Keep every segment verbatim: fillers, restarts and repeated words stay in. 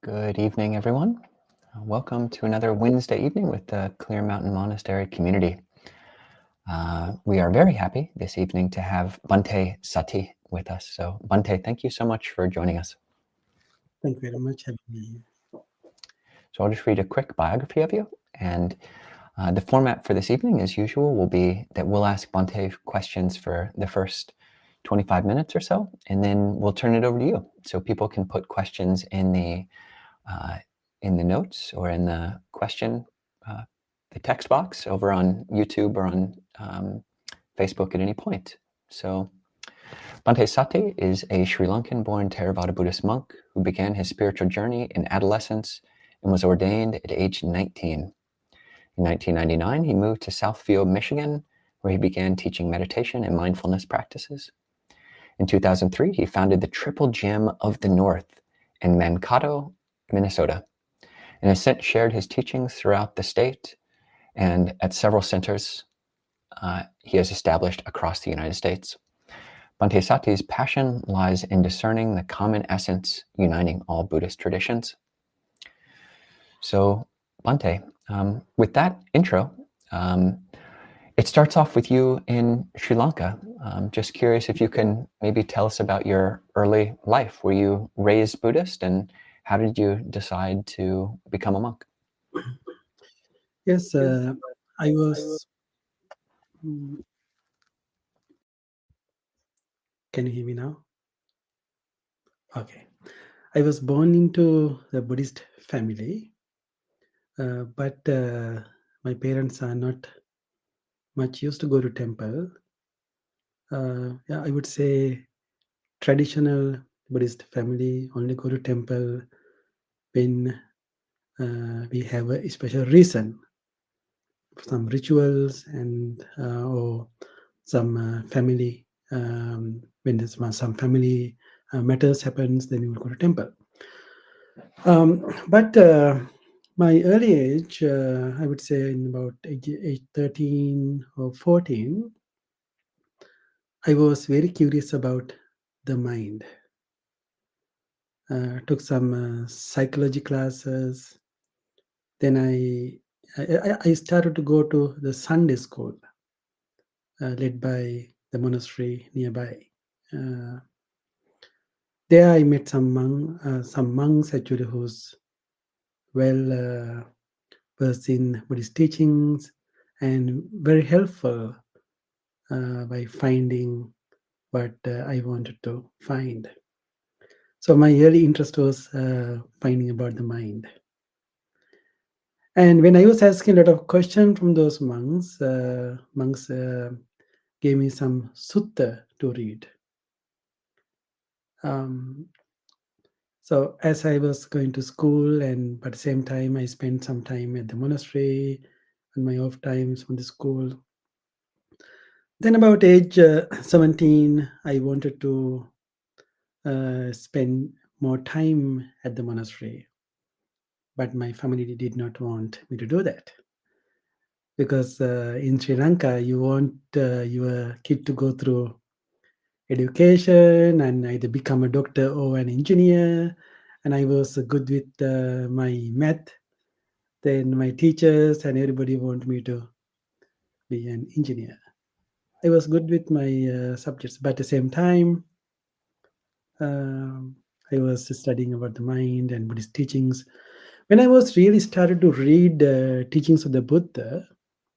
Good evening, everyone. Uh, welcome to another Wednesday evening with the Clear Mountain Monastery community. Uh, we are very happy this evening to have Bhante Sati with us. So Bhante, thank you so much for joining us. Thank you very much for having me. So I'll just read a quick biography of you. And uh, the format for this evening, as usual, will be that we'll ask Bhante questions for the first twenty-five minutes or so, and then we'll turn it over to you. So people can put questions in the uh, in the notes or in the question, uh, the text box over on YouTube or on um, Facebook at any point. So Bhante Sati is a Sri Lankan-born Theravada Buddhist monk who began his spiritual journey in adolescence and was ordained at age nineteen. In nineteen ninety-nine, he moved to Southfield, Michigan, where he began teaching meditation and mindfulness practices. In two thousand three, he founded the Triple Gem of the North in Mankato, Minnesota, and has since shared his teachings throughout the state and at several centers uh, he has established across the United States. Bhante Sati's passion lies in discerning the common essence uniting all Buddhist traditions. So, Bhante, um, with that intro, um, it starts off with you in Sri Lanka. Um, just curious if you can maybe tell us about your early life. Were you raised Buddhist, and how did you decide to become a monk? Yes, uh, I was. mm, Can you hear me now? Okay. I was born into the Buddhist family, uh, but uh, my parents are not much used to go to temple. Uh, yeah, I would say traditional Buddhist family only go to temple when uh, we have a special reason, some rituals and uh, or some uh, family um, when there's some family uh, matters happens, then you will go to temple. Um, but uh, my early age, uh, I would say in about age, age thirteen or fourteen, I was very curious about the mind. Uh, took some uh, psychology classes. Then I, I I started to go to the Sunday school uh, led by the monastery nearby. Uh, there I met some monk, uh, some monks actually who's well uh, versed in Buddhist teachings and very helpful uh, by finding what uh, I wanted to find. So my early interest was uh, finding about the mind. And when I was asking a lot of questions from those monks, uh, monks uh, gave me some sutta to read. Um, So as I was going to school, and but at the same time, I spent some time at the monastery and my off times from the school. Then about age uh, seventeen, I wanted to uh, spend more time at the monastery, but my family did not want me to do that because uh, in Sri Lanka, you want uh, your kid to go through education and either become a doctor or an engineer. And I was good with uh, my math. Then my teachers and everybody want me to be an engineer. I was good with my uh, subjects, but at the same time, um, I was studying about the mind and Buddhist teachings. When I was really started to read uh, teachings of the Buddha,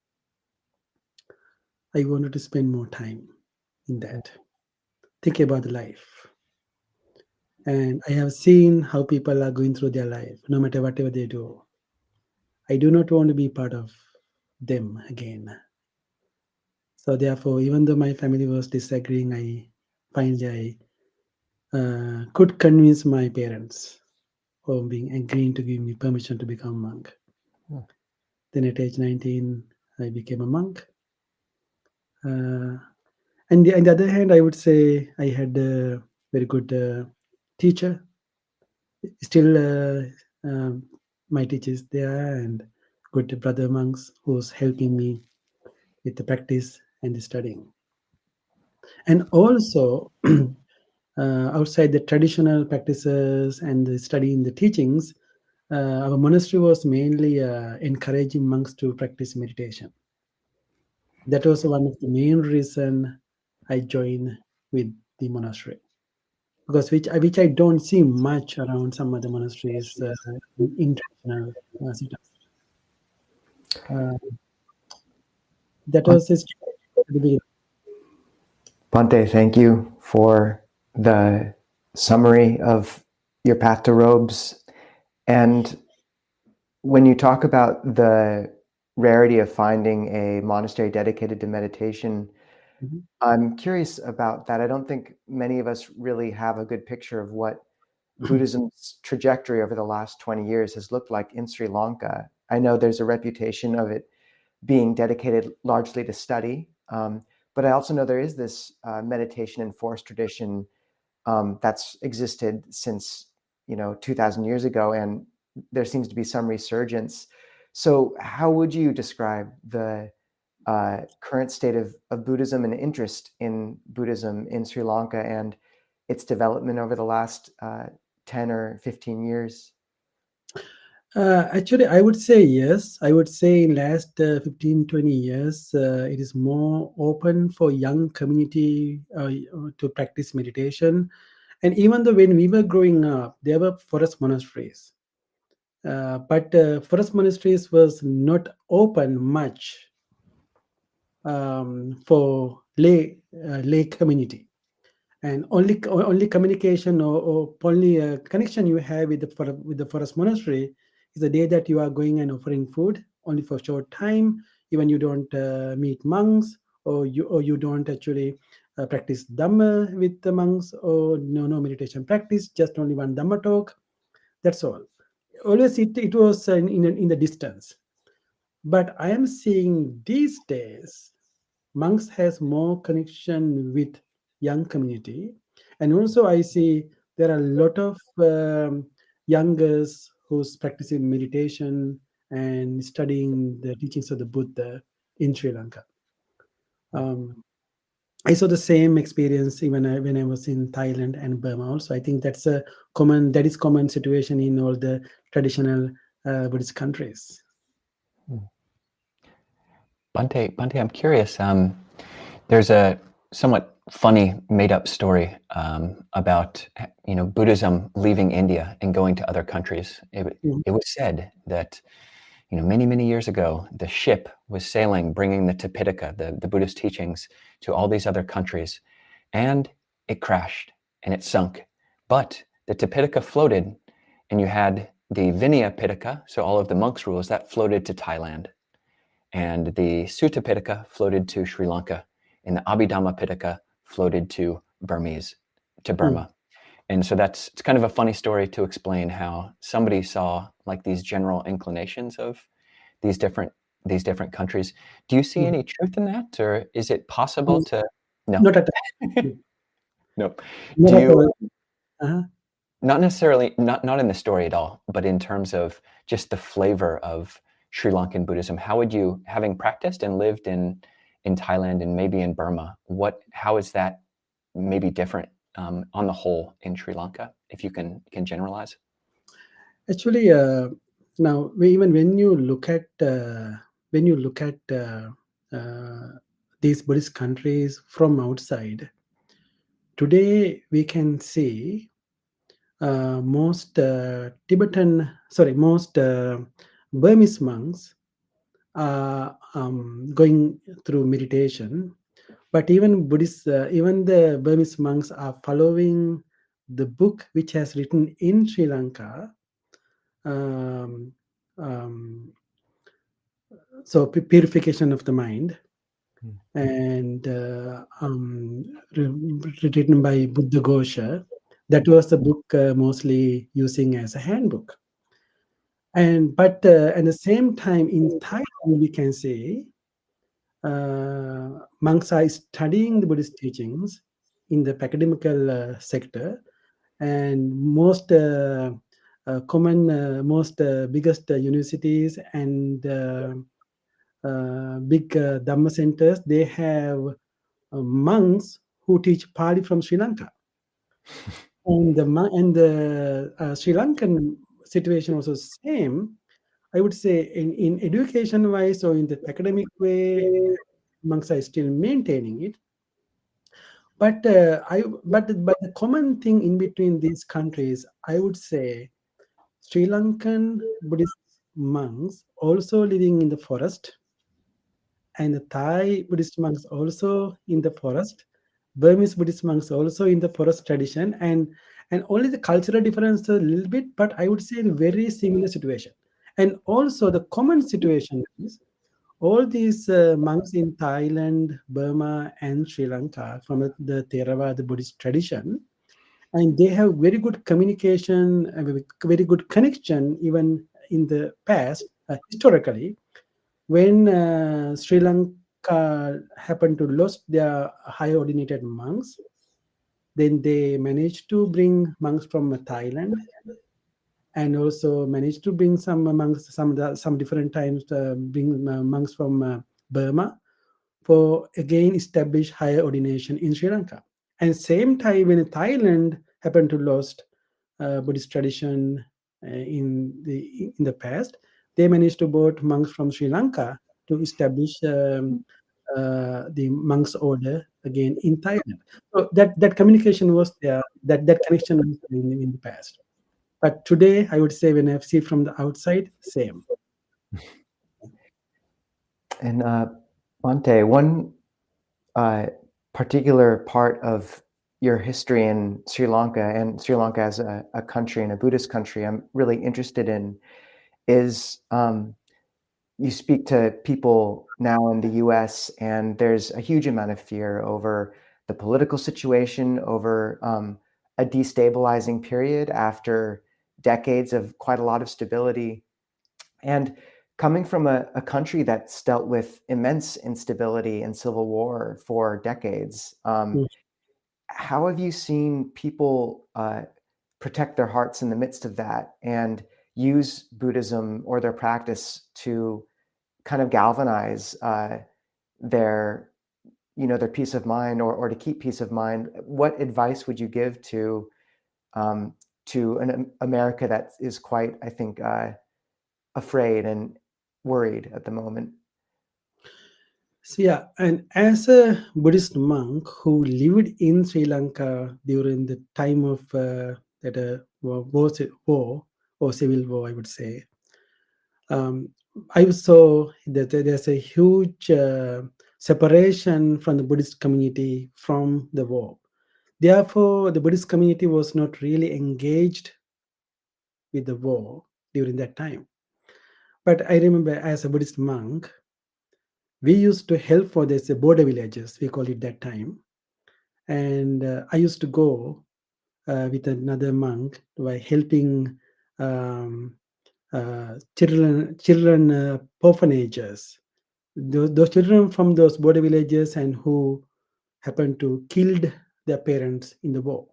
I wanted to spend more time in that, think about the life. And I have seen how people are going through their life, no matter whatever they do. I do not want to be part of them again. So therefore, even though my family was disagreeing, I finally I uh, could convince my parents for being agreeing to give me permission to become a monk. Hmm. Then at age nineteen, I became a monk. Uh, and the, on the other hand, I would say I had a very good uh, teacher. Still, uh, um, my teacher is there, and good brother monks who's helping me with the practice and the studying. And also, uh, outside the traditional practices and the studying the teachings, uh, our monastery was mainly uh, encouraging monks to practice meditation. That was one of the main reason I joined with the monastery, because which I, which I don't see much around some other monasteries uh, in, in traditional uh, setups. Uh, that was his. Bhante, thank you for the summary of your path to robes. And when you talk about the rarity of finding a monastery dedicated to meditation, mm-hmm. I'm curious about that. I don't think many of us really have a good picture of what Buddhism's trajectory over the last twenty years has looked like in Sri Lanka. I know there's a reputation of it being dedicated largely to study, um, but I also know there is this uh, meditation and forest tradition um, that's existed since, you know, two thousand years ago, and there seems to be some resurgence. So how would you describe the uh, current state of, of Buddhism and interest in Buddhism in Sri Lanka and its development over the last uh, ten or fifteen years? Uh, actually, I would say yes. I would say in last uh, fifteen, twenty years, uh, it is more open for young community uh, to practice meditation. And even though when we were growing up, there were forest monasteries. Uh, but uh, forest monasteries was not open much um, for lay uh, lay community. And only only communication or, or only uh, connection you have with the with the forest monastery is the day that you are going and offering food only for a short time. Even you don't uh, meet monks, or you or you don't actually uh, practice Dhamma with the monks, or no no meditation practice, just only one Dhamma talk. That's all. Always it, it was in, in in the distance. But I am seeing these days monks has more connection with young community, and also I see there are a lot of um, youngers who's practicing meditation and studying the teachings of the Buddha in Sri Lanka. Um, I saw the same experience even I, when I was in Thailand and Burma. Also, I think that's a common that is common situation in all the traditional uh, Buddhist countries. Bhante, Bhante, I'm curious. Um, there's a somewhat funny made-up story um, about you know Buddhism leaving India and going to other countries. It, mm-hmm. it was said that you know many many years ago the ship was sailing, bringing the Tipitaka, the, the Buddhist teachings, to all these other countries, and it crashed and it sunk. But the Tipitaka floated, and you had the Vinaya Pitaka, so all of the monks' rules, that floated to Thailand. And the Sutta Pitaka floated to Sri Lanka, and the Abhidhamma Pitaka floated to Burmese, to Burma. Mm. And so that's it's kind of a funny story to explain how somebody saw like these general inclinations of these different these different countries. Do you see mm. any truth in that, or is it possible mm. to? No, not at all. No. Not Do at you? All. Uh-huh. Not necessarily, not not in the story at all, but in terms of just the flavor of Sri Lankan Buddhism. How would you, having practiced and lived in in Thailand and maybe in Burma, what how is that maybe different um, on the whole in Sri Lanka, if you can can generalize? Actually, uh, now even when you look at uh, when you look at uh, uh, these Buddhist countries from outside, today we can see uh, most uh, Tibetan, sorry, most uh, Burmese monks are um, going through meditation, but even Buddhist, uh, even the Burmese monks are following the book which has written in Sri Lanka. Um, um, so purification of the mind, mm. and uh, um, written by Buddhaghosa. That was the book uh, mostly using as a handbook. And but uh, at the same time in Thailand, we can say uh, monks are studying the Buddhist teachings in the academical uh, sector, and most uh, uh, common, uh, most uh, biggest uh, universities and uh, uh, big uh, Dhamma centers, they have uh, monks who teach Pali from Sri Lanka. And the and the uh, Sri Lankan situation also same. I would say in, in education wise or in the academic way, monks are still maintaining it. But uh, I but but the common thing in between these countries, I would say, Sri Lankan Buddhist monks also living in the forest, and the Thai Buddhist monks also in the forest, Burmese Buddhist monks also in the forest tradition, and and only the cultural difference a little bit, but I would say a very similar situation. And also the common situation is all these uh, monks in Thailand, Burma, and Sri Lanka from the the Theravada Buddhist tradition, and they have very good communication, a very very good connection, even in the past, uh, historically. When uh, Sri Lanka happened to lose their high ordinated monks, then they managed to bring monks from Thailand, and also managed to bring some monks, some the- some different times, uh, bring uh, monks from uh, Burma for again establish higher ordination in Sri Lanka. And same time when Thailand happened to lost uh, Buddhist tradition uh, in the in the past, they managed to brought monks from Sri Lanka to establish um, uh, the monks order again in Thailand. So that that communication was there, that that connection was in, in the past. But today, I would say when I see from the outside, same. And uh, Bhante, one uh, particular part of your history in Sri Lanka and Sri Lanka as a, a country and a Buddhist country I'm really interested in is um, you speak to people now in the U S and there's a huge amount of fear over the political situation, over um, a destabilizing period after decades of quite a lot of stability. And coming from a, a country that's dealt with immense instability and civil war for decades, um, Mm. how have you seen people uh, protect their hearts in the midst of that and use Buddhism or their practice to kind of galvanize uh, their, you know, their peace of mind, or, or to keep peace of mind? What advice would you give to um, to an America that is quite, I think, uh, afraid and worried at the moment? So yeah, and as a Buddhist monk who lived in Sri Lanka during the time of uh, that uh, war, war war or civil war, I would say, um, I saw that there's a huge uh, separation from the Buddhist community from the war. Therefore, the Buddhist community was not really engaged with the war during that time. But I remember as a Buddhist monk, we used to help for this uh, border villages, we call it that time. And uh, I used to go uh, with another monk by helping um, uh, children, children uh, orphanages, those, those children from those border villages and who happened to killed their parents in the war.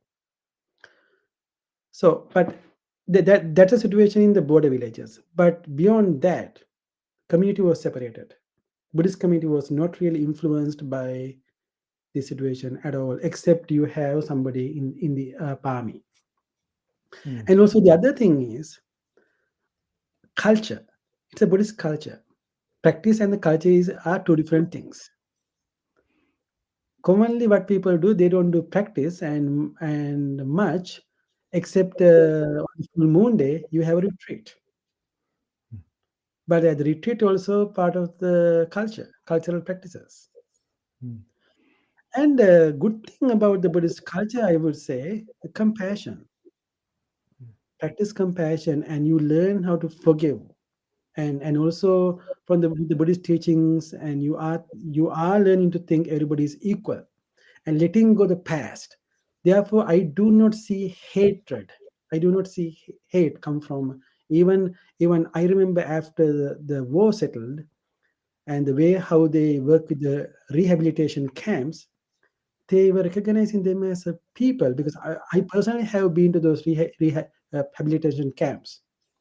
So, but th- that that's a situation in the border villages. But beyond that, community was separated. Buddhist community was not really influenced by the situation at all, except you have somebody in in the uh, army. Mm. And also the other thing is culture. It's a Buddhist culture. Practice and the culture is are two different things. Commonly, what people do, they don't do practice and and much, except uh, on full moon day you have a retreat. But uh, the retreat also part of the culture, cultural practices. Mm. And a good thing about the Buddhist culture, I would say, the compassion. Practice compassion, and you learn how to forgive. And and also from the, the Buddhist teachings, and you are you are learning to think everybody is equal and letting go the past. Therefore, I do not see hatred. I do not see h- hate come from even even I remember after the, the war settled and the way how they work with the rehabilitation camps, they were recognizing them as a people because I, I personally have been to those reha- reha- uh, rehabilitation camps.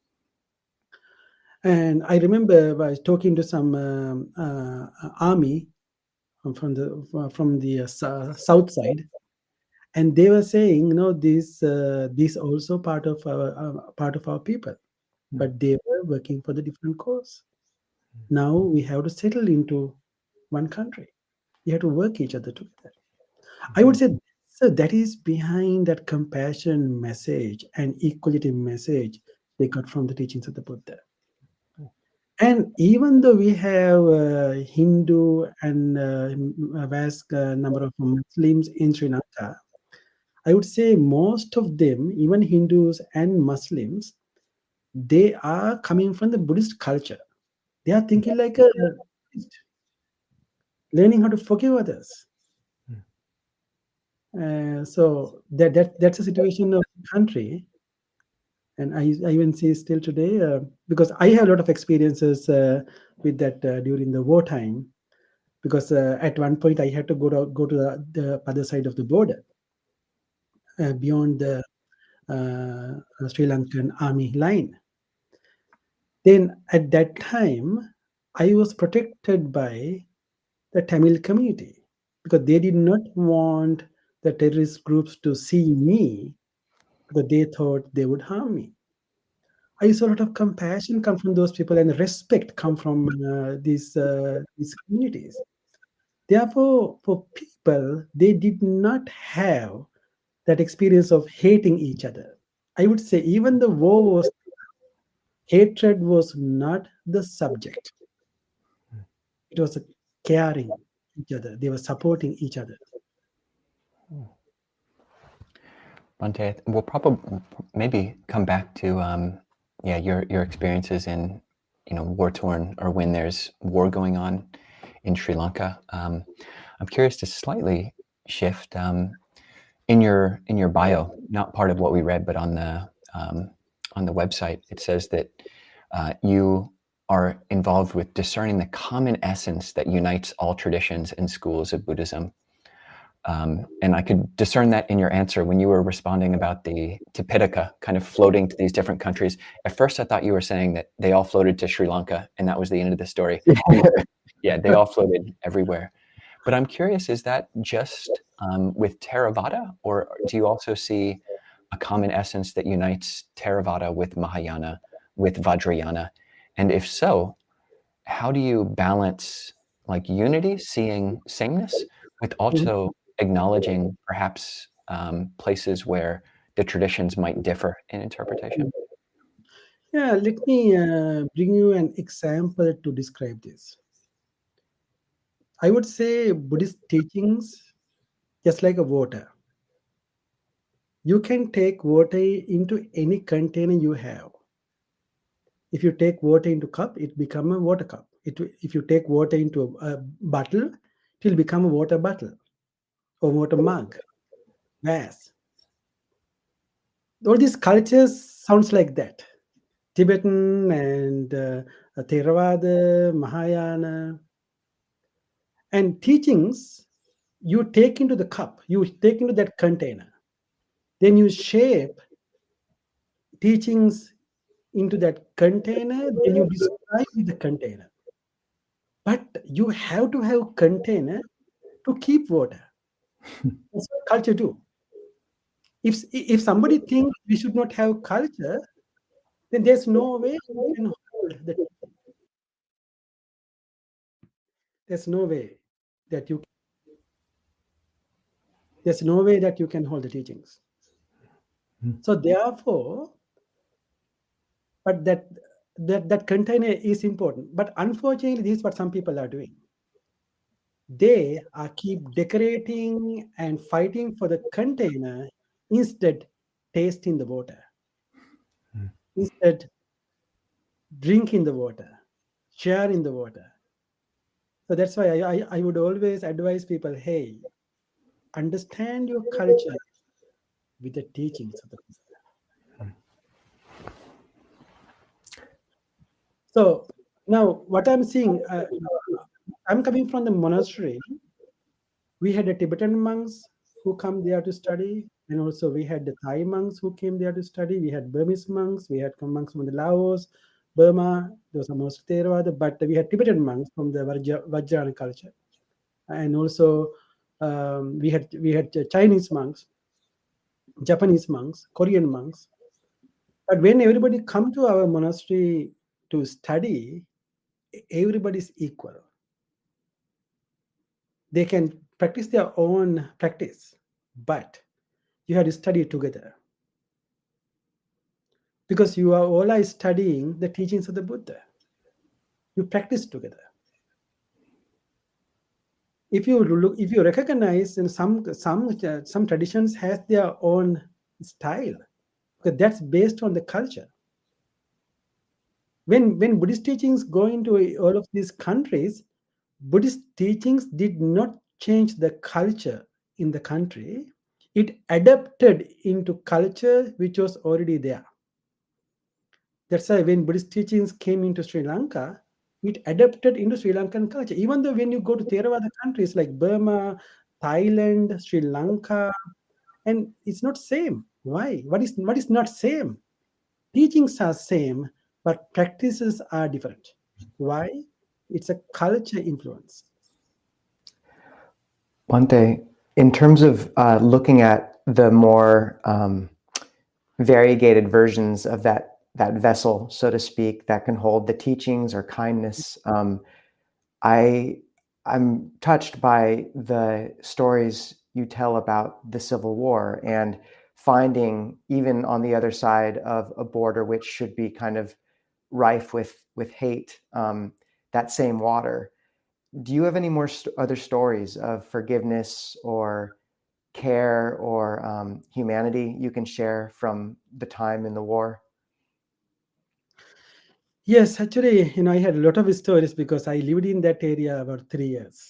And I remember I was talking to some um, uh, army from the from the uh, sou- south side, and they were saying, you know, this uh, this also part of our uh, part of our people. but they were working for the different cause. Now we have to settle into one country. We have to work each other together. I would say so that is behind that compassion message and equality message they got from the teachings of the Buddha. And even though we have uh, Hindu and uh, a vast uh, number of Muslims in Sri Lanka, I would say most of them, even Hindus and Muslims, they are coming from the Buddhist culture. They are thinking like a Buddhist, learning how to forgive others. Uh, so that, that that's a situation of the country. And I, I even see still today, uh, because I have a lot of experiences uh, with that uh, during the wartime, because uh, at one point I had to go to, go to the, the other side of the border, uh, beyond the uh, Sri Lankan army line. Then at that time, I was protected by the Tamil community because they did not want the terrorist groups to see me because they thought they would harm me. I saw a lot of compassion come from those people and respect come from uh, these uh, these communities. Therefore, for people, they did not have that experience of hating each other. I would say even the war was, hatred was not the subject. It was a caring each other. They were supporting each other. Bhante, we'll probably maybe come back to um, yeah your your experiences in you know war torn or when there's war going on in Sri Lanka. Um, I'm curious to slightly shift um, in your in your bio, not part of what we read, but on the um, on the website, it says that uh, you are involved with discerning the common essence that unites all traditions and schools of Buddhism. Um, and I could discern that in your answer when you were responding about the Tipitaka kind of floating to these different countries. At first, I thought you were saying that they all floated to Sri Lanka, and that was the end of the story. Yeah, they all floated everywhere. But I'm curious, is that just um, with Theravada, or do you also see a common essence that unites Theravada with Mahayana, with Vajrayana? And if so, how do you balance like unity, seeing sameness, with also acknowledging perhaps um, places where the traditions might differ in interpretation? Yeah, let me uh, bring you an example to describe this. I would say Buddhist teachings, just like a water. You can take water into any container you have. If you take water into cup, it become a water cup. It, if you take water into a, a bottle, it will become a water bottle or water mug, vase. All these cultures sounds like that. Tibetan and uh, Theravada, Mahayana. And teachings, you take into the cup, you take into that container. Then you shape teachings into that container, then you describe the container. But you have to have container to keep water. That's what culture do. If, if somebody thinks we should not have culture, then there's no way you can hold the teaching. There's no way that you there's no way that you can hold the teachings. Mm. So therefore, but that that that container is important. But unfortunately, this is what some people are doing. They are keep decorating and fighting for the container instead tasting the water. Mm. Instead drinking the water, sharing the water. So that's why I, I, I would always advise people, hey, understand your culture with the teachings of the Buddha. So now what I'm seeing, uh, I'm coming from the monastery. We had the Tibetan monks who come there to study, and also we had the Thai monks who came there to study. We had Burmese monks, we had monks from the Laos, Burma, those are most Theravada, but we had Tibetan monks from the Vajrayana culture. And also um, we had we had Chinese monks, Japanese monks, Korean monks. But when everybody come to our monastery to study, everybody is equal. They can practice their own practice, but you have to study together. Because you are all are studying the teachings of the Buddha. You practice together. If you look, if you recognize in some some some traditions has their own style, because that's based on the culture. When when Buddhist teachings go into all of these countries, Buddhist teachings did not change the culture in the country. It adapted into culture which was already there. That's why when Buddhist teachings came into Sri Lanka, it adapted into Sri Lankan culture. Even though when you go to Theravada countries like Burma, Thailand, Sri Lanka, and it's not same. Why? What is what is not same? Teachings are same, but practices are different. Why? It's a culture influence. Bhante, in terms of uh, looking at the more um, variegated versions of that that vessel, so to speak, that can hold the teachings or kindness, um, I I'm touched by the stories you tell about the Civil War and finding even on the other side of a border which should be kind of rife with with hate, um, that same water. Do you have any more st- other stories of forgiveness or care or um, humanity you can share from the time in the war? Yes, actually, you know, I had a lot of stories because I lived in that area about three years.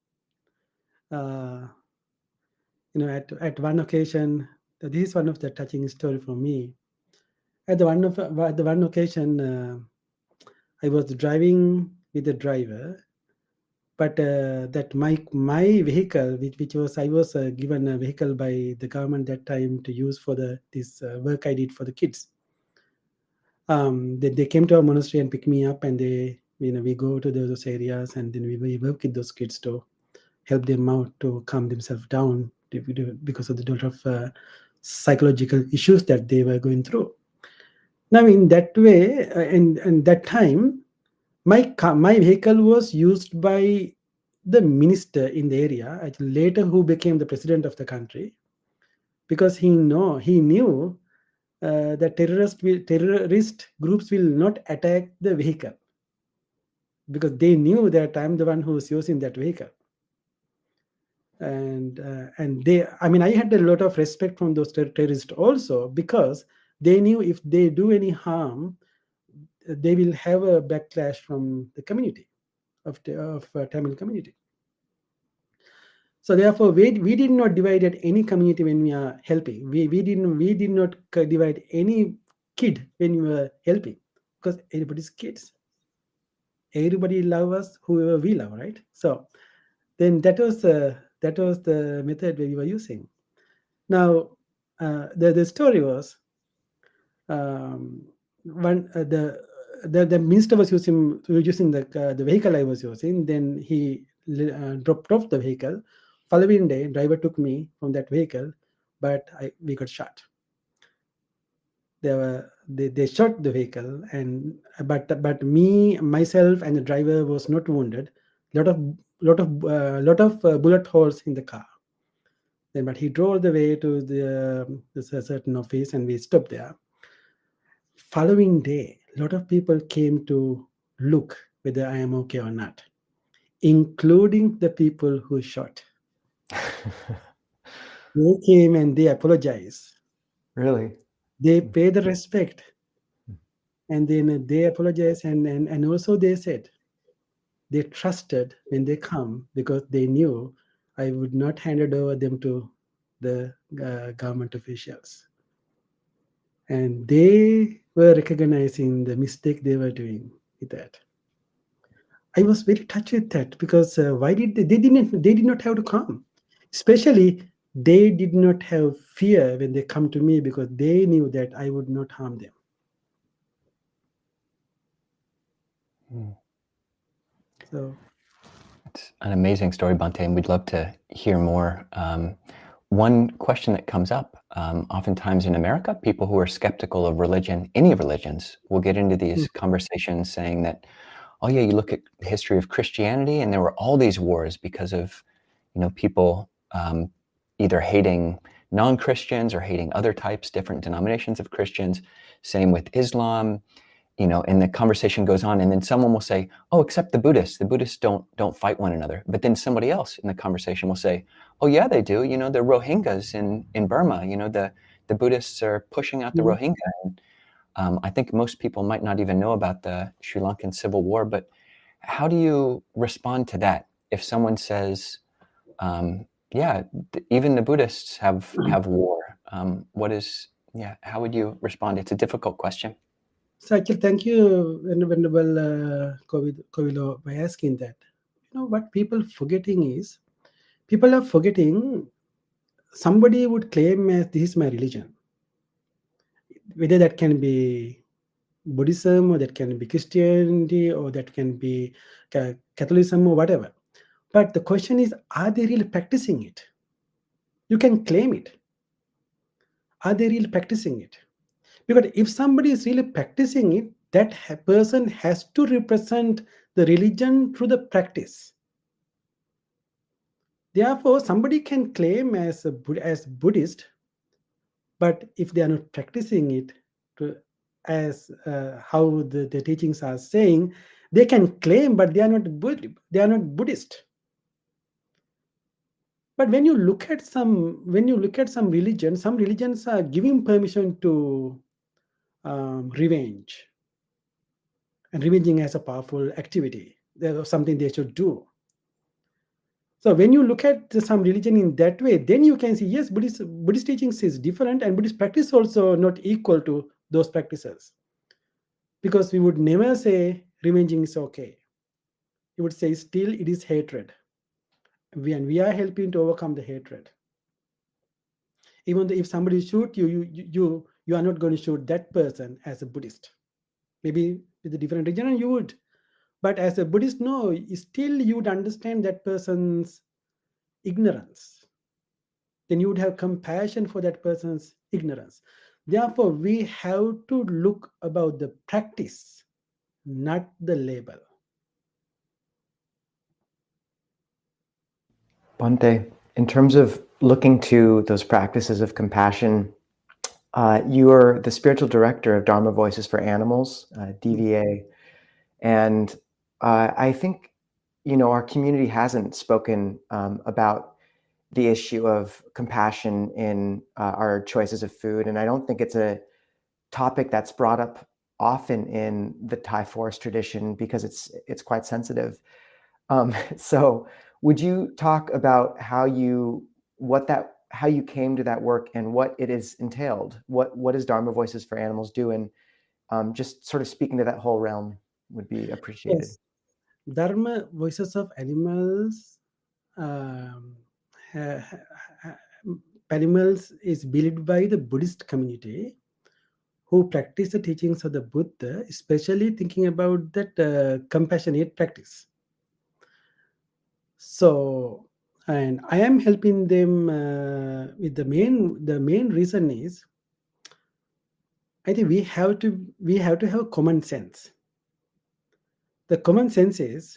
Uh, you know, at, at one occasion, this is one of the touching story for me. At the one of at the one occasion, uh, I was driving with the driver, but uh, that my my vehicle, which, which was I was uh, given a vehicle by the government that time to use for the this uh, work I did for the kids. Um, they, they came to our monastery and picked me up, and they, you know, we go to those areas, and then we, we work with those kids to help them out to calm themselves down because of the lot of uh, psychological issues that they were going through. Now, in that way, uh, in, in that time, my car, my vehicle was used by the minister in the area, later who became the president of the country, because he know he knew uh, that terrorist will, terrorist groups will not attack the vehicle, because they knew that I'm the one who was using that vehicle. And uh, and they, I mean, I had a lot of respect from those ter- terrorists also, because they knew if they do any harm, they will have a backlash from the community of the of uh, Tamil community. So therefore, we, we did not divide at any community when we are helping. We we didn't we did not divide any kid when we were helping, because everybody's kids. Everybody love us, whoever we love, right? So then that was uh, that was the method we were using. Now uh, the the story was um, one uh, the, the the minister was using using the uh, the vehicle I was using. Then he uh, dropped off the vehicle. Following day, driver took me from that vehicle, but I we got shot. They were they, they shot the vehicle, and but but me myself and the driver was not wounded. Lot of lot of uh, lot of uh, bullet holes in the car. Then, but he drove the way to the um, this, a certain office, and we stopped there. Following day, a lot of people came to look whether I am okay or not, including the people who shot. They came and they apologized. Really? They pay the respect, and then they apologized, and, and and also they said they trusted when they come, because they knew I would not hand it over them to the uh, government officials. And they were recognizing the mistake they were doing with that. I was very touched with that, because uh, why did they, they didn't they did not have to come, especially they did not have fear when they come to me, because they knew that I would not harm them. Hmm. So it's an amazing story, Bhante, and we'd love to hear more. Um, one question that comes up um, oftentimes in America, people who are skeptical of religion, any religions, will get into these mm. conversations saying that, oh yeah, you look at the history of Christianity and there were all these wars because of, you know, people um, either hating non-Christians or hating other types, different denominations of Christians. Same with Islam, you know, and the conversation goes on, and then someone will say, oh, except the Buddhists. The Buddhists don't don't fight one another. But then somebody else in the conversation will say, oh yeah, they do. You know, the Rohingyas in, in Burma, you know, the, the Buddhists are pushing out the mm-hmm. Rohingya. And, um, I think most people might not even know about the Sri Lankan civil war, but how do you respond to that? If someone says, um, yeah, th- even the Buddhists have, mm-hmm. have war, um, what is, yeah, how would you respond? It's a difficult question. So actually, thank you, Venerable uh, Kovilo, by asking that. You know, what people forgetting is, people are forgetting somebody would claim as this is my religion. Whether that can be Buddhism, or that can be Christianity, or that can be Catholicism, or whatever. But the question is, are they really practicing it? You can claim it. Are they really practicing it? Because if somebody is really practicing it, that person has to represent the religion through the practice. Therefore, somebody can claim as a as Buddhist, but if they are not practicing it to, as uh, how the, the teachings are saying, they can claim, but they are not Bud- they are not Buddhist. But when you look at some when you look at some religions, some religions are giving permission to um, revenge, and revenging as a powerful activity. There's something they should do. So when you look at some religion in that way, then you can see, yes, Buddhist, Buddhist teachings is different, and Buddhist practice also not equal to those practices. Because we would never say revenging is okay. We would say still it is hatred. We, and we are helping to overcome the hatred. Even though if somebody shoot you, you, you, you are not going to shoot that person as a Buddhist. Maybe with a different religion you would. But as a Buddhist, no, still you would understand that person's ignorance. Then you would have compassion for that person's ignorance. Therefore, we have to look about the practice, not the label. Bhante, in terms of looking to those practices of compassion, uh, you are the spiritual director of Dharma Voices for Animals, uh, D V A, and uh, I think, you know, our community hasn't spoken um, about the issue of compassion in uh, our choices of food, and I don't think it's a topic that's brought up often in the Thai forest tradition because it's it's quite sensitive. Um, so, would you talk about how you what that how you came to that work and what it is entailed? What what does Dharma Voices for Animals do, and um, just sort of speaking to that whole realm would be appreciated. Yes. Dharma Voices of Animals um, ha, ha, animals is built by the Buddhist community who practice the teachings of the Buddha, especially thinking about that uh, compassionate practice. So, and I am helping them uh, with the main the main reason is, I think we have to we have to have common sense. The common sense is,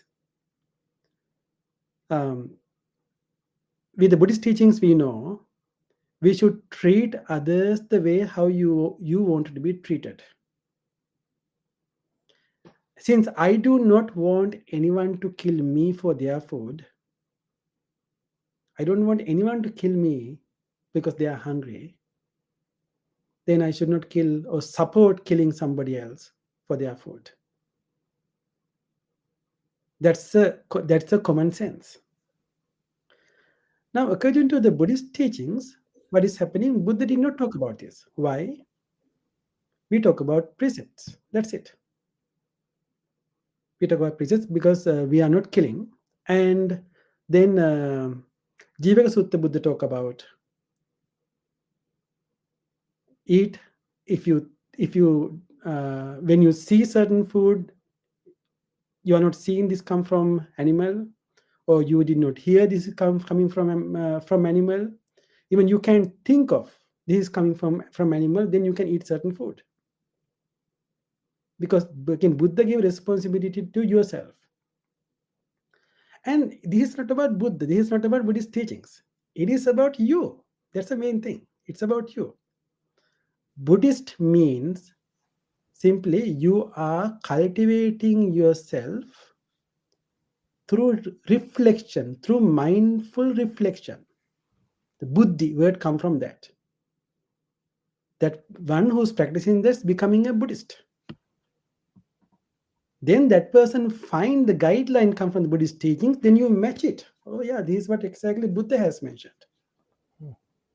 um, with the Buddhist teachings, we know we should treat others the way how you you want to be treated. Since I do not want anyone to kill me for their food, I don't want anyone to kill me because they are hungry, then I should not kill or support killing somebody else for their food. That's a, that's a common sense. Now, according to the Buddhist teachings, what is happening? Buddha did not talk about this. Why? We talk about precepts. That's it. We talk about precepts because uh, we are not killing. And then uh, Jivaka Sutta Buddha talk about eat if you if you uh, when you see certain food, you are not seeing this come from animal, or you did not hear this come coming from uh, from animal. Even you can think of this is coming from, from animal, then you can eat certain food. Because again, Buddha gave responsibility to yourself. And this is not about Buddha, this is not about Buddhist teachings. It is about you. That's the main thing. It's about you. Buddhist means simply you are cultivating yourself through reflection, through mindful reflection. The Buddhi word come from that. That one who's practicing this becoming a Buddhist. Then that person find the guideline come from the Buddhist teachings, then you match it. Oh yeah, this is what exactly Buddha has mentioned. Hmm.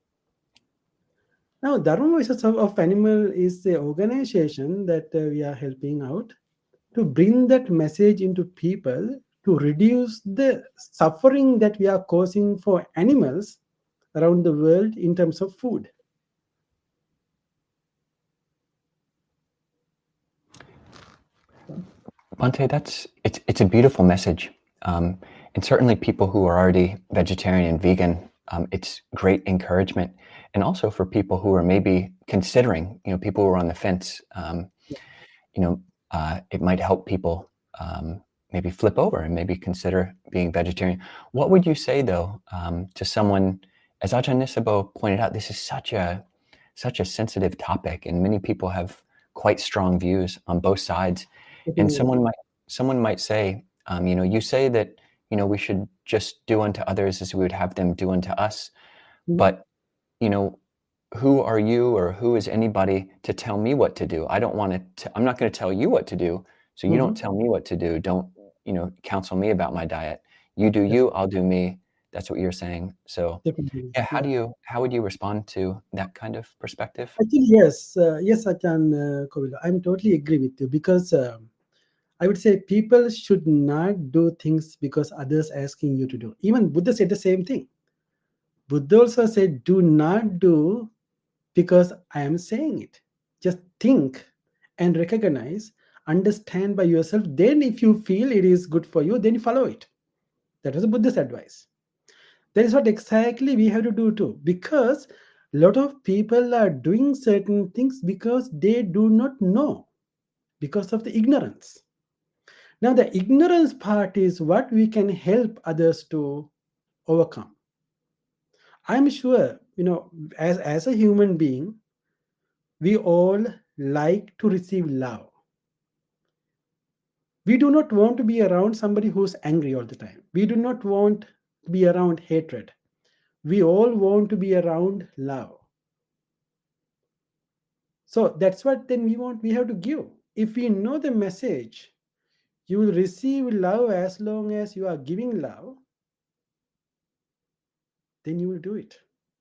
Now, Dharma Voices of, of Animal is the organization that uh, we are helping out to bring that message into people, to reduce the suffering that we are causing for animals around the world in terms of food. Bhante, that's it's it's a beautiful message, um, and certainly people who are already vegetarian and vegan, um, it's great encouragement, and also for people who are maybe considering, you know, people who are on the fence, um, you know, uh, it might help people um, maybe flip over and maybe consider being vegetarian. What would you say though um, to someone, as Ajahn Nisabo pointed out, this is such a such a sensitive topic, and many people have quite strong views on both sides. And someone might someone might say, um, you know, you say that, you know, we should just do unto others as we would have them do unto us. Mm-hmm. But, you know, who are you or who is anybody to tell me what to do? I don't want to, I'm not going to tell you what to do. So you mm-hmm. don't tell me what to do. Don't, you know, counsel me about my diet. You do you, I'll do me. That's what you're saying. So yeah, how do you, how would you respond to that kind of perspective? Actually, yes, uh, yes, Ajahn uh, Kovila, I'm totally agree with you, because uh, I would say people should not do things because others asking you to do. Even Buddha said the same thing. Buddha also said, do not do because I am saying it. Just think and recognize, understand by yourself. Then if you feel it is good for you, then you follow it. That was Buddha's advice. That is what exactly we have to do too, because a lot of people are doing certain things because they do not know, because of the ignorance. Now, the ignorance part is what we can help others to overcome. I'm sure, you know, as, as a human being, we all like to receive love. We do not want to be around somebody who's angry all the time. We do not want to be around hatred. We all want to be around love. So that's what then we want, we have to give. If we know the message, you will receive love as long as you are giving love, then you will do it.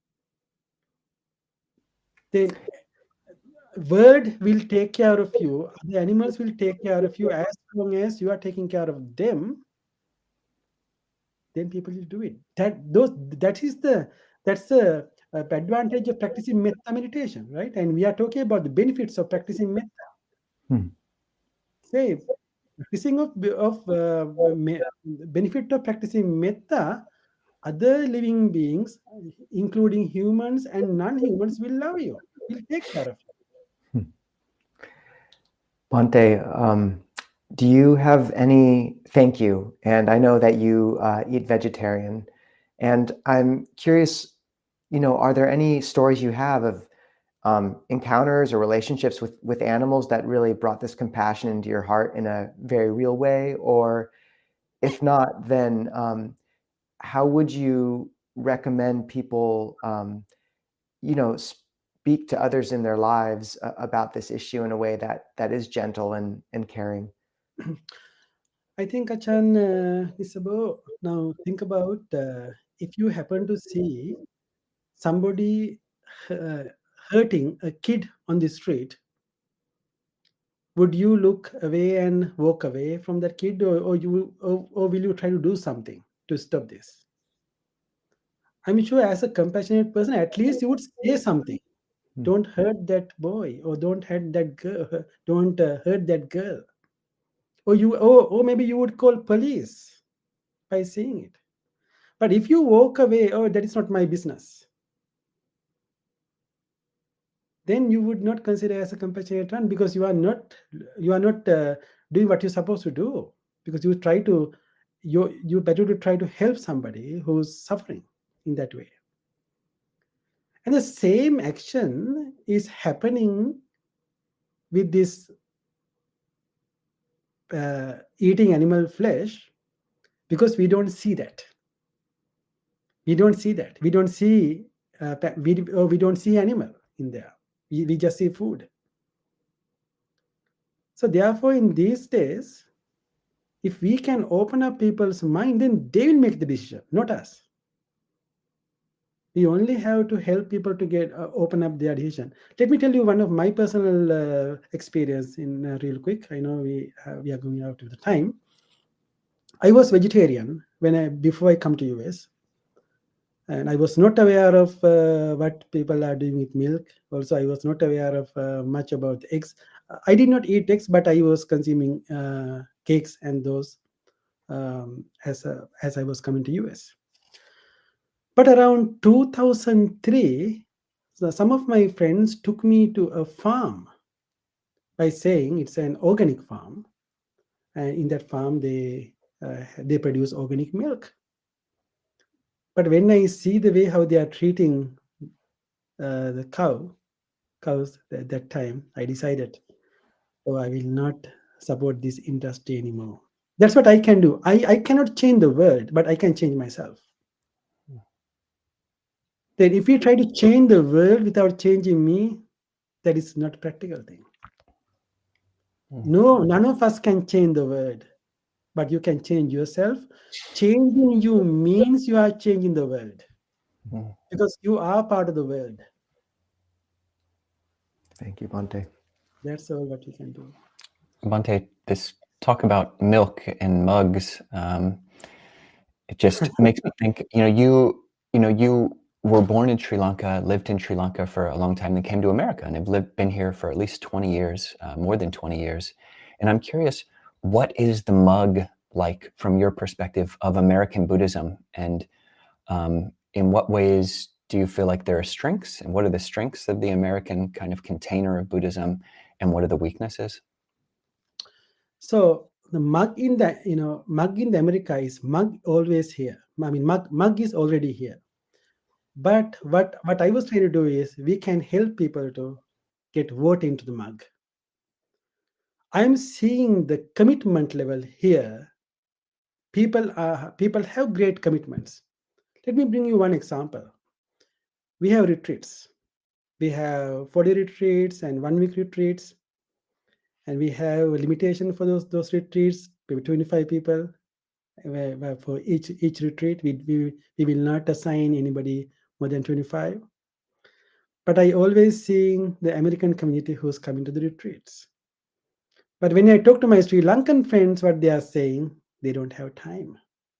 The bird will take care of you, the animals will take care of you as long as you are taking care of them, then people will do it. That those that is the that's the uh, advantage of practicing metta meditation, right? And we are talking about the benefits of practicing metta. Hmm. Say, practicing of of uh, me, benefit of practicing metta, other living beings, including humans and non-humans, will love you, will take care of you. Hmm. Bhante, um, do you have any, thank you, and I know that you uh, eat vegetarian, and I'm curious, you know, are there any stories you have of um, encounters or relationships with, with animals that really brought this compassion into your heart in a very real way? Or if not, then um, how would you recommend people, um, you know, speak to others in their lives uh, about this issue in a way that that is gentle and, and caring? I think, Ajahn uh, Nisabo, now think about uh, if you happen to see somebody uh, hurting a kid on the street, would you look away and walk away from that kid, or, or you or, or will you try to do something to stop this? I'm sure as a compassionate person, at least you would say something. Hmm. Don't hurt that boy, or don't hurt that girl, don't uh, hurt that girl. Or you or, or maybe you would call police by saying it. But if you walk away, oh, that is not my business. then you would not consider as a compassionate run, because you are not you are not uh, doing what you're supposed to do, because you try to you you better to try to help somebody who's suffering in that way. And the same action is happening with this uh, eating animal flesh, because we don't see that. We don't see that. We don't see uh, we, or we don't see animal in there. We, we just see food. So therefore, in these days, if we can open up people's mind, then they will make the decision, not us. We only have to help people to get uh, open up their decision. Let me tell you one of my personal uh, experience in uh, real quick. I know we uh, we are going out of the time. I was vegetarian when I before I come to U S, and I was not aware of uh, what people are doing with milk. Also, I was not aware of uh, much about eggs. I did not eat eggs, but I was consuming uh, cakes and those um, as a, as I was coming to U S. But around two thousand three, so some of my friends took me to a farm by saying it's an organic farm, and in that farm they uh, they produce organic milk. But when I see the way how they are treating uh, the cow cows at that time, I decided, oh, I will not support this industry anymore. That's what I can do. I, I cannot change the world, but I can change myself. Then if you try to change the world without changing me, that is not a practical thing. Mm. No, none of us can change the world, but you can change yourself. Changing you means you are changing the world, mm. because you are part of the world. Thank you, Bhante. That's all what you can do. Bhante, this talk about milk and mugs, um, it just makes me think, you know, you, you know, you were born in Sri Lanka, lived in Sri Lanka for a long time, and came to America, and have lived, been here for at least twenty years, uh, more than twenty years. And I'm curious, what is the mug like from your perspective of American Buddhism? And um, in what ways do you feel like there are strengths? And what are the strengths of the American kind of container of Buddhism? And what are the weaknesses? So the mug in the, you know, mug in the America is mug always here. I mean, mug, mug is already here. But what, what I was trying to do is we can help people to get vote into the mug. I'm seeing the commitment level here. People are people have great commitments. Let me bring you one example. We have retreats. We have forty retreats and one week retreats. And we have a limitation for those, those retreats, maybe twenty-five people. For each, each retreat, we, we, we will not assign anybody more than twenty-five. But I always see the American community who's coming to the retreats. But when I talk to my Sri Lankan friends, what they are saying, they don't have time.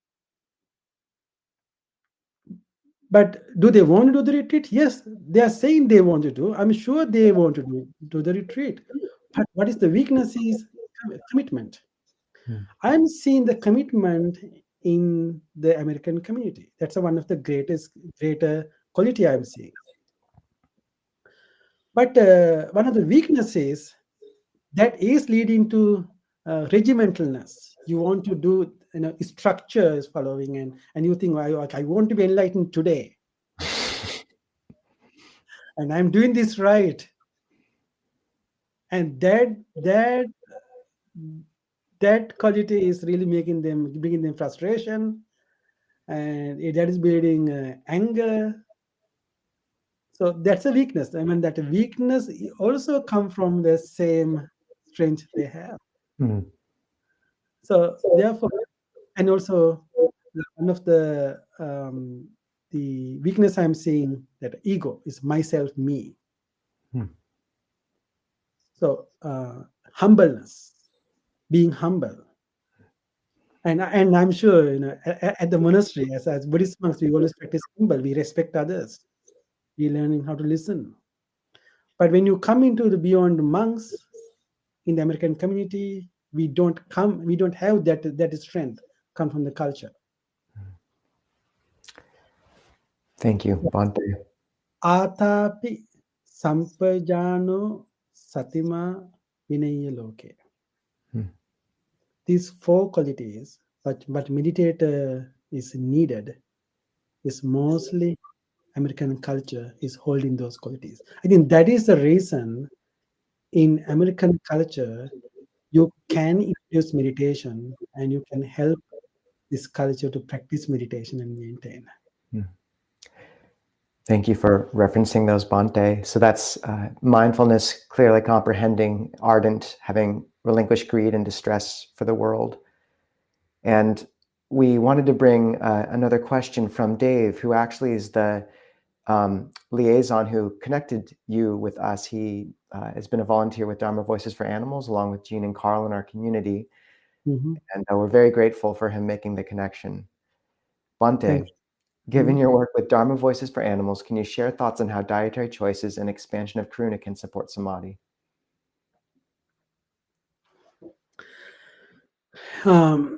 But do they want to do the retreat? Yes, they are saying they want to do. I'm sure they want to do, do the retreat. But what is the weakness is commitment. Hmm. I'm seeing the commitment in the American community. That's one of the greatest, greater quality I'm seeing. But uh, one of the weaknesses that is leading to uh, regimentalness. You want to do, you know, structures following, and and you think, I, I want to be enlightened today, and I'm doing this right. And that that that quality is really making them, bringing them frustration, and it, that is building uh, anger. So that's a weakness. I mean, that weakness also comes from the same strength they have. Mm. So therefore, and also one of the um, the weakness I'm seeing, that ego is myself, me. Hmm. So uh, humbleness, being humble, and and I'm sure, you know, at, at the monastery, as as Buddhist monks, we always practice humble. We respect others. We learning how to listen. But when you come into the beyond monks in the American community, we don't come. We don't have that that strength come from the culture. Thank you, Bhante. Atapi Sampajano Satima Vinaya Loke. Hmm. These four qualities, but but meditator is needed, is mostly American culture is holding those qualities. I think that is the reason in American culture you can introduce meditation and you can help this culture to practice meditation and maintain. Hmm. Thank you for referencing those, Bhante. So that's uh, mindfulness, clearly comprehending, ardent, having relinquished greed and distress for the world. And we wanted to bring uh, another question from Dave, who actually is the um, liaison who connected you with us. He uh, has been a volunteer with Dharma Voices for Animals, along with Jean and Carl in our community. Mm-hmm. And uh, we're very grateful for him making the connection. Bhante, given your work with Dharma Voices for Animals, can you share thoughts on how dietary choices and expansion of karuna can support samadhi? Um,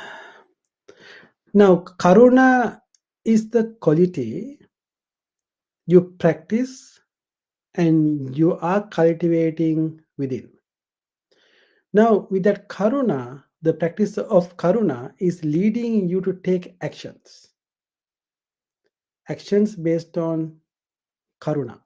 now, karuna is the quality you practice and you are cultivating within. Now, with that karuna, the practice of karuna is leading you to take actions. Actions based on karuna.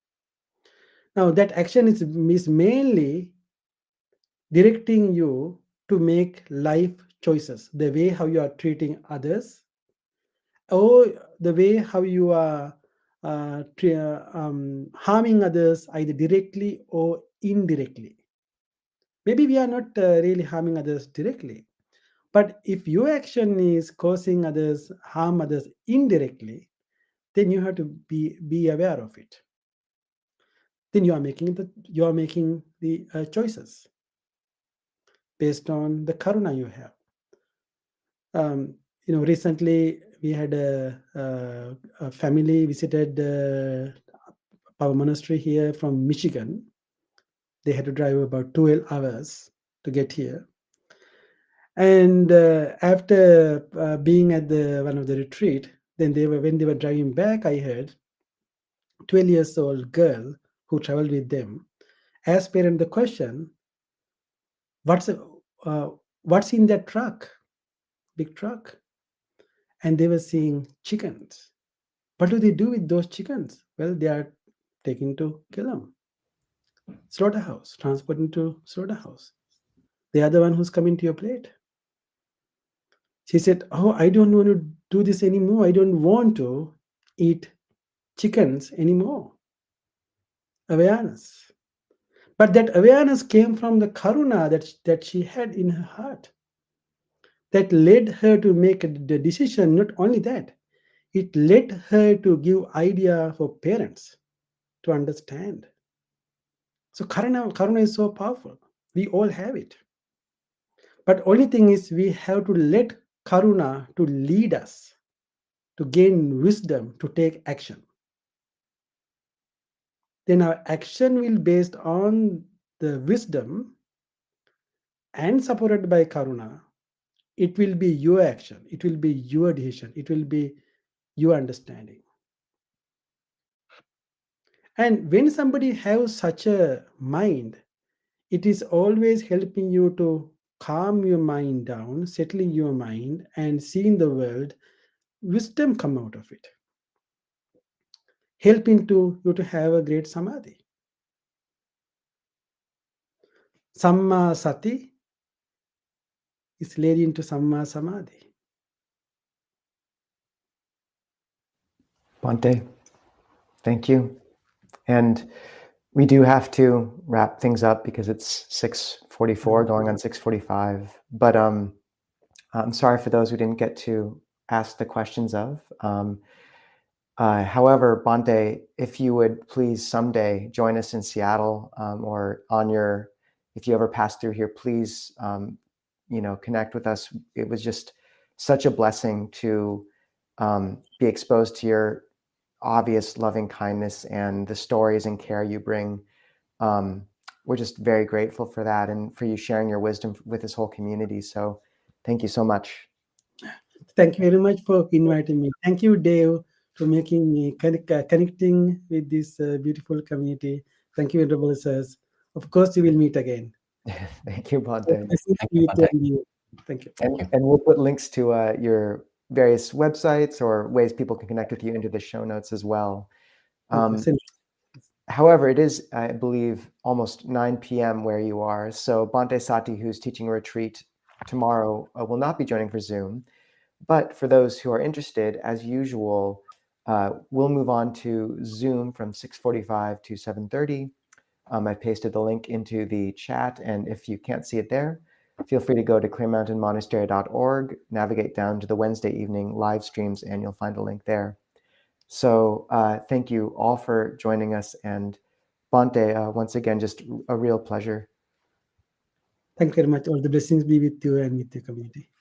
Now, that action is, is mainly directing you to make life choices, the way how you are treating others, or the way how you are uh, um, harming others either directly or indirectly. Maybe we are not uh, really harming others directly, but if your action is causing others harm others indirectly, then you have to be be aware of it. Then you are making the you are making the uh, choices based on the karuna you have. Um, you know, recently we had a, a, a family visited uh, our monastery here from Michigan. They had to drive about twelve hours to get here. And uh, after uh, being at the one of the retreat, then they were when they were driving back, I heard twelve years old girl who traveled with them asked parent the question, "What's uh, what's in that truck, big truck?" And they were seeing chickens. What do they do with those chickens? Well, they are taken to kill them. Slaughterhouse, transported to slaughterhouse. They are the one who's coming to your plate. She said, "Oh, I don't want to do this anymore. I don't want to eat chickens anymore." Awareness. But that awareness came from the karuna that, that she had in her heart. That led her to make the decision. Not only that, it led her to give idea for parents to understand. So karuna, karuna is so powerful. We all have it. But only thing is we have to let karuna to lead us to gain wisdom to take action. Then our action will be based on the wisdom and supported by karuna. It will be your action. It will be your decision. It will be your understanding. And when somebody has such a mind, it is always helping you to calm your mind down, settling your mind, and seeing the world, wisdom come out of it, helping to you to have a great samadhi. Samma sati is led into samma samadhi. Bhante, thank you. And we do have to wrap things up because it's six forty-four going on six forty-five. But um, I'm sorry for those who didn't get to ask the questions of. Um, uh, however, Bhante, if you would please someday join us in Seattle um, or on your, if you ever pass through here, please, um, you know, connect with us. It was just such a blessing to um, be exposed to your obvious loving kindness and the stories and care you bring. Um, we're just very grateful for that and for you sharing your wisdom with this whole community. So thank you so much. Thank you very much for inviting me. Thank you, Dave, for making me connect, uh, connecting with this uh, beautiful community. Thank you, Venerable Sirs. Of course, we will meet again. Thank you, Bhante. Thank you, Bhante. you. Thank you. And, and we'll put links to uh, your various websites or ways people can connect with you into the show notes as well. Um, however, it is, I believe, almost nine p m where you are. So Bhante Sati, who's teaching a retreat tomorrow, uh, will not be joining for Zoom. But for those who are interested, as usual, uh, we'll move on to Zoom from six forty-five to seven thirty. Um, I pasted the link into the chat, and if you can't see it there, feel free to go to clear mountain monastery dot org, navigate down to the Wednesday evening live streams, and you'll find a link there. So uh, thank you all for joining us. And Bhante, uh, once again, just a real pleasure. Thank you very much. All the blessings be with you and with your community.